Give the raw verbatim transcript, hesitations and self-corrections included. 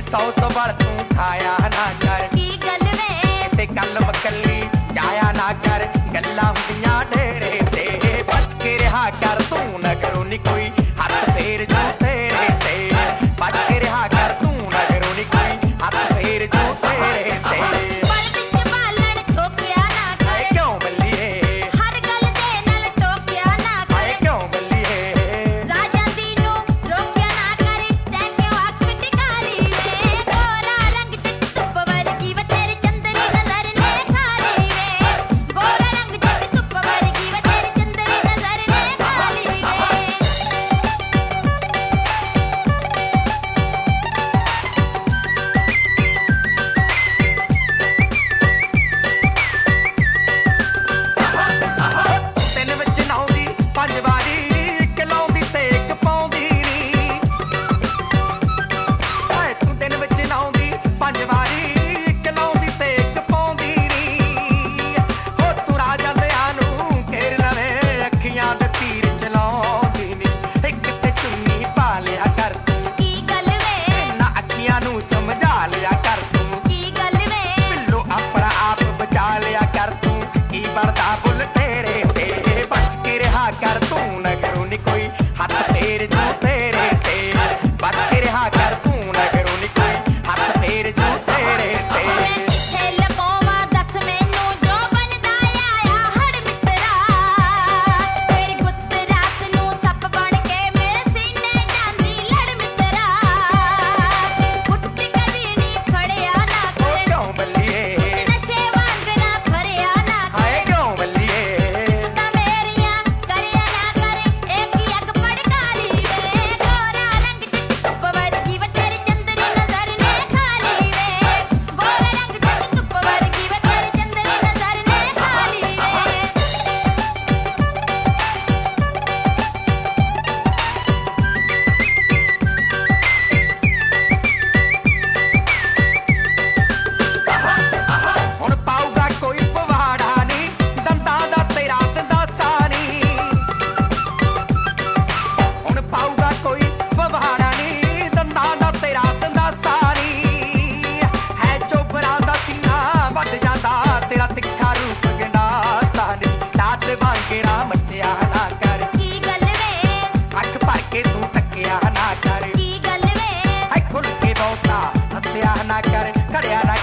सौ सवाल तू खाया ना कर की गल वे ते गल मकली जाया ना कर गल्लां हुंदियां ढेरे ते बच के रहा कर तू न करो नी कोई हाथ फेर जो तेरे ते बच के रहा कर तू न करो नी कोई हाथ फेर जो तेरे ते पल विच बालण ठोकिया ना कर क्यों बल्लिए हर गल दे नाल टोकिया ना कर क्यों बल्लिए राजा दी नू रोकिया ना कर तै क्यों अख टिकाली वे गोरा रंग चिट धुप वर्गी वे तेरी चंदनी नजर ने खाली वे गोरा रंग चिट धुप वर्गी वे तेरी चंदनी नजर ने खाली वे ਤਿੰਨ ਵਿੱਚ ਨਹਾਉਂਦੀ ਪੰਜ ਵਾਰੀ ਇੱਕ ਲਾਉਂਦੀ ਤੇ ਇੱਕ ਪਾਉਂਦੀ ਨੀ ਹਾਏ ਤੂੰ ਤਿੰਨ ਵਿੱਚ ਨਹਾਉਂਦੀ ਪੰਜ ਵਾਰੀ ਇੱਕ ਲਾਉਂਦੀ ਤੇ ਇੱਕ ਪਾਉਂਦੀ ਨੀ ਹੋ ਤੂੰ ਰਾਜਾ ਦਿਆਂ ਨੂੰ ਘੇਰ ਲਵੇਂ ਅੱਖੀਆਂ ਦੇ ਤੀਰ ਚਲਾਉਂਦੀ ਨੀ ਇੱਕ ਤੇ ਚੁੰਨੀ ਪਾ ਲਿਆ ਕਰ ਤੂੰ की गल वे ਨਾ ਅੱਖੀਆਂ ਨੂੰ ਸਮਝਾ ਲਿਆ ਕਰ ਤੂੰ की गल वे ਪਿੱਲੋ ਆਪਣਾ ਆਪ ਬਚਾ ਲਿਆ ਕਰ ਤੂੰ ਕੀ ਬਣਦਾ ਬੁੱਲ ਤੇਰੇ ਤੇ ਬਚ ਕੇ ਰਿਹਾ ਕਰ ਤੂੰ ਨਾ ਕਰੋ ਨੀ ਕੋਈ ਹੱਥ ਫੇਰ ਜੋ ਤੇਰੇ ਤੇ ਬਚ ਕੇ ਰਿਹਾ ਕਰ ਤੂੰ ਨਾ ਕਰੋ ਨੀ ਕੋਈ ਹੱਥ ਫੇਰ ਜੋ ਤੇਰੇ ਤੇ थे लकोवा दस मैनू जो बनदा आया हड़ मित्रा तेरी गुत्त रात नू सप बन के मेरे सीने जांदी लड़ मित्रा फुट्टी कभी नी खड़िया ना ਉਹ कर ਕਿਉਂ ਬੱਲੀਏ नशे वांग ना खड़िया ना ਹਾਏ कर ਕਿਉਂ ਬੱਲੀਏ ता मेरिया करिया ना कर एक ही अग पड़काली वे गोरा रंग चिट धुप वर्गी वे तेरी चंदनी नजर ने खाली वे गोरा रंग चिट धुप वर्गी वे तेरी चंदनी नजर ने खाली वे ਹੁਣ ਪਾਊਗਾ ਕੋਈ ਪਵਾੜਾ ਨੀ ਦੰਦਾਂ ਦਾ ਤੇਰਾ ਦੰਦਾਸਾ ਨੀ ਹੁਣ ਪਾਊਗਾ ਕੋਈ ਪਵਾੜਾ ਨੀ ਦੰਦਾਂ ਦਾ ਤੇਰਾ ਦੰਦਾਸਾ ਨੀ ਹੈ ਚੋਬਰਾਂ ਦਾ ਸੀਨਾ ਵੱਢ ਜਾਂਦਾ ਤੇਰਾ ਤਿੱਖਾ ਰੂਪ ਗੰਡਾਸਾ ਨੀ ਲਾਟ ਵਾਂਗੇਰਾ ਮੱਚਿਆ ਨਾ ਕਰ की गल वे ਅੱਖ ਭਰ ਕੇ ਤੂੰ ਤੱਕਿਆ ਨਾ ਕਰ की गल वे ਐ ਖੁੱਲ ਕੇ ਬਹੁਤਾ ਹੱਸਿਆ ਨਾ ਕਰ ਕਰਿਆ ਨਾ